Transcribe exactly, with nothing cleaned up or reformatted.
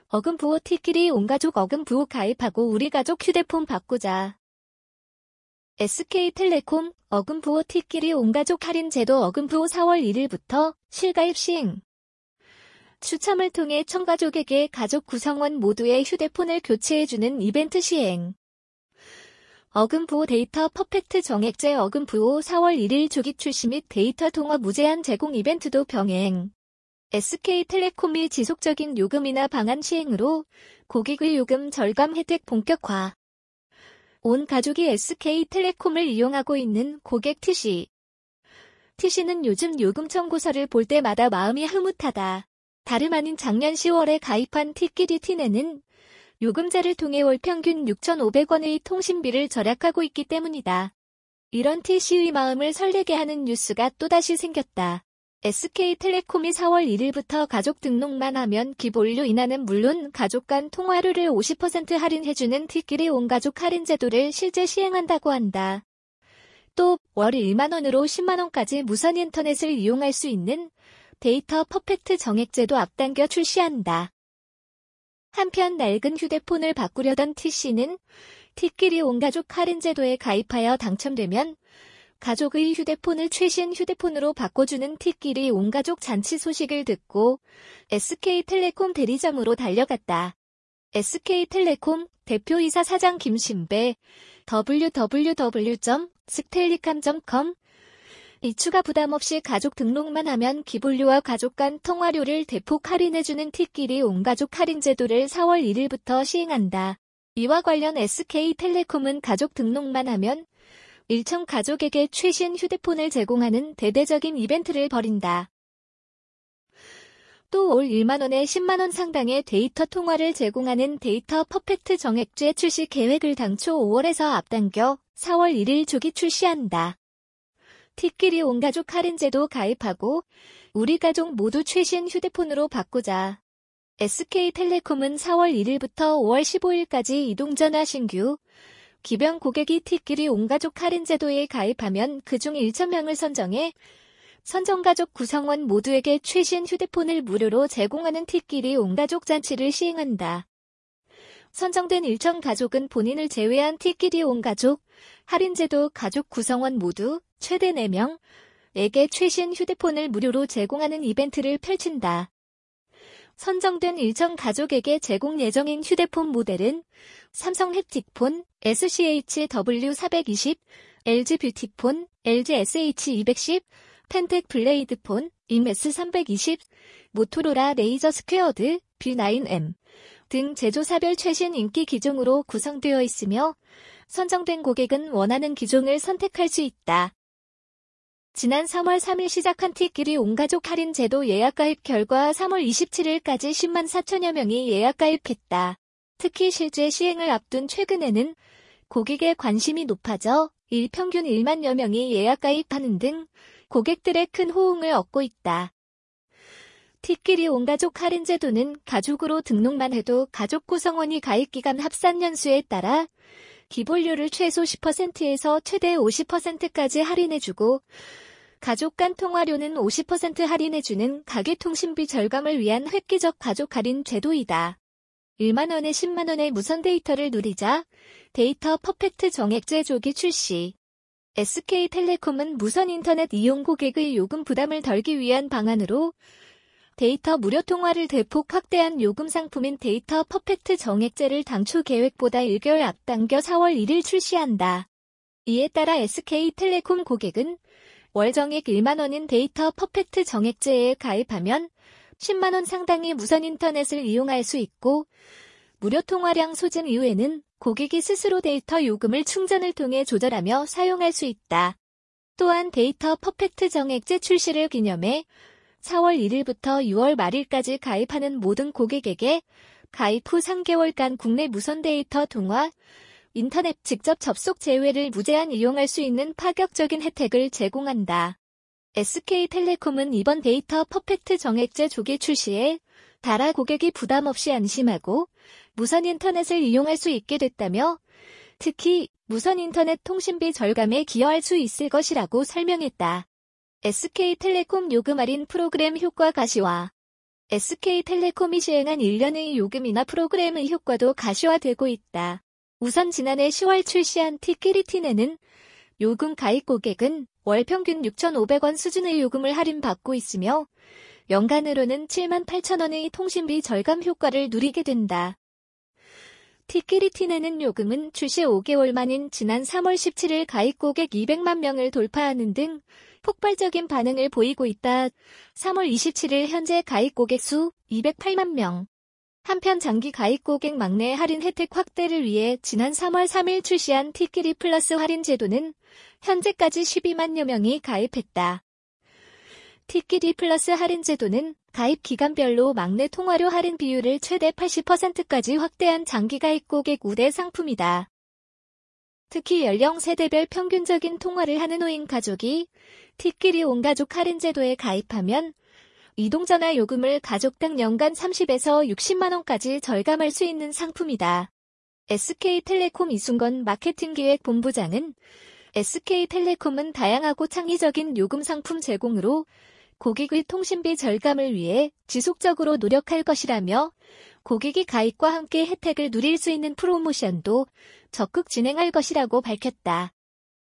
어금부호 티끼리 온가족 어금부호 가입하고 우리 가족 휴대폰 바꾸자. 에스케이텔레콤 어금부호 티끼리 온가족 할인 제도 어금부호 사월 일일부터 실가입 시행. 추첨을 통해 첨가족에게 가족 구성원 모두의 휴대폰을 교체해주는 이벤트 시행. 어금부호 데이터 퍼펙트 정액제 어금부호 사월 일일 조기 출시 및 데이터 통화 무제한 제공 이벤트도 병행. 에스케이텔레콤이 지속적인 요금 인하 방안 시행으로 고객의 요금 절감 혜택 본격화. 온 가족이 에스케이텔레콤을 이용하고 있는 고객 티씨. 티씨는 요즘 요금 청구서를 볼 때마다 마음이 흐뭇하다. 다름 아닌 작년 시월에 가입한 티끼리 티네는 요금제를 통해 월 평균 육천오백 원의 통신비를 절약하고 있기 때문이다. 이런 티씨의 마음을 설레게 하는 뉴스가 또다시 생겼다. 에스케이텔레콤이 사월 일일부터 가족 등록만 하면 기본료 인하는 물론 가족 간 통화료를 오십 퍼센트 할인해주는 티끼리 온가족 할인 제도를 실제 시행한다고 한다. 또 월 일만 원으로 십만 원까지 무선 인터넷을 이용할 수 있는 데이터 퍼펙트 정액제도 앞당겨 출시한다. 한편 낡은 휴대폰을 바꾸려던 티씨는 티끼리 온가족 할인 제도에 가입하여 당첨되면 가족의 휴대폰을 최신 휴대폰으로 바꿔주는 티끼리 온가족 잔치 소식을 듣고 에스케이텔레콤 대리점으로 달려갔다. 에스케이텔레콤 대표이사 사장 김신배 더블유 더블유 더블유 점 스텔리캄 점 컴 이 추가 부담 없이 가족 등록만 하면 기본료와 가족 간 통화료를 대폭 할인해주는 티끼리 온가족 할인 제도를 사월 일일부터 시행한다. 이와 관련 에스케이텔레콤은 가족 등록만 하면 일천 가족에게 최신 휴대폰을 제공하는 대대적인 이벤트를 벌인다. 또 올 일만 원에 십만 원 상당의 데이터 통화를 제공하는 데이터 퍼펙트 정액제 출시 계획을 당초 오월에서 앞당겨 사월 일일 조기 출시한다. 티끼리 온가족 할인제도 가입하고 우리 가족 모두 최신 휴대폰으로 바꾸자. 에스케이텔레콤은 사월 일일부터 오월 십오일까지 이동전화 신규 기병 고객이 티끼리 온가족 할인제도에 가입하면 그중 천 명을 선정해 선정가족 구성원 모두에게 최신 휴대폰을 무료로 제공하는 티끼리 온가족 잔치를 시행한다. 선정된 천 가족은 본인을 제외한 티끼리 온가족 할인제도 가족 구성원 모두 최대 네 명에게 최신 휴대폰을 무료로 제공하는 이벤트를 펼친다. 선정된 천 가족에게 제공 예정인 휴대폰 모델은 삼성 햅틱폰, 에스씨에이치 더블유 사백이십, 엘지 뷰티폰, 엘지 에스에이치 이백십, 펜텍 블레이드폰, 임에스 삼백이십, 모토로라 레이저 스퀘어드, 뷰 나인 엠 등 제조사별 최신 인기 기종으로 구성되어 있으며 선정된 고객은 원하는 기종을 선택할 수 있다. 지난 삼월 삼일 시작한 티끼리 온가족 할인 제도 예약 가입 결과 삼월 이십칠일까지 십만 사천여 명이 예약 가입했다. 특히 실제 시행을 앞둔 최근에는 고객의 관심이 높아져 일평균 일만여 명이 예약 가입하는 등 고객들의 큰 호응을 얻고 있다. 티끼리 온가족 할인 제도는 가족으로 등록만 해도 가족 구성원이 가입기간 합산 연수에 따라 기본료를 최소 십 퍼센트에서 최대 오십 퍼센트까지 할인해주고 가족 간 통화료는 오십 퍼센트 할인해주는 가계통신비 절감을 위한 획기적 가족 할인 제도이다. 일만 원에 십만 원의 무선 데이터를 누리자 데이터 퍼펙트 정액제 조기 출시. 에스케이텔레콤은 무선 인터넷 이용 고객의 요금 부담을 덜기 위한 방안으로 데이터 무료 통화를 대폭 확대한 요금 상품인 데이터 퍼펙트 정액제를 당초 계획보다 일 개월 앞당겨 사월 일일 출시한다. 이에 따라 에스케이텔레콤 고객은 월 정액 일만 원인 데이터 퍼펙트 정액제에 가입하면 십만 원 상당의 무선 인터넷을 이용할 수 있고 무료 통화량 소진 이후에는 고객이 스스로 데이터 요금을 충전을 통해 조절하며 사용할 수 있다. 또한 데이터 퍼펙트 정액제 출시를 기념해 사월 일일부터 유월 말일까지 가입하는 모든 고객에게 가입 후 삼 개월간 국내 무선 데이터 통화, 인터넷 직접 접속 제외를 무제한 이용할 수 있는 파격적인 혜택을 제공한다. 에스케이텔레콤은 이번 데이터 퍼펙트 정액제 조기 출시에 따라 고객이 부담 없이 안심하고 무선 인터넷을 이용할 수 있게 됐다며 특히 무선 인터넷 통신비 절감에 기여할 수 있을 것이라고 설명했다. 에스케이텔레콤 요금 할인 프로그램 효과 가시화. 에스케이텔레콤이 시행한 일련의 요금 인하 프로그램의 효과도 가시화되고 있다. 우선 지난해 시월 출시한 티끼리티네는 요금 가입 고객은 월 평균 육천오백 원 수준의 요금을 할인받고 있으며 연간으로는 칠만 팔천 원의 통신비 절감 효과를 누리게 된다. 티끼리티네는 요금은 출시 오 개월 만인 지난 삼월 십칠일 가입 고객 이백만 명을 돌파하는 등 폭발적인 반응을 보이고 있다. 삼월 이십칠일 현재 가입 고객 수 이백팔만 명. 한편 장기 가입 고객 막내 할인 혜택 확대를 위해 지난 삼월 삼일 출시한 티끼리 플러스 할인 제도는 현재까지 십이만여 명이 가입했다. 티끼리 플러스 할인 제도는 가입 기간별로 막내 통화료 할인 비율을 최대 팔십 퍼센트까지 확대한 장기 가입 고객 우대 상품이다. 특히 연령 세대별 평균적인 통화를 하는 오인 가족이 티끼리 온가족 할인 제도에 가입하면 이동전화 요금을 가족당 연간 삼십에서 육십만 원까지 절감할 수 있는 상품이다. 에스케이텔레콤 이순건 마케팅기획본부장은 에스케이텔레콤은 다양하고 창의적인 요금 상품 제공으로 고객의 통신비 절감을 위해 지속적으로 노력할 것이라며 고객이 가입과 함께 혜택을 누릴 수 있는 프로모션도 적극 진행할 것이라고 밝혔다.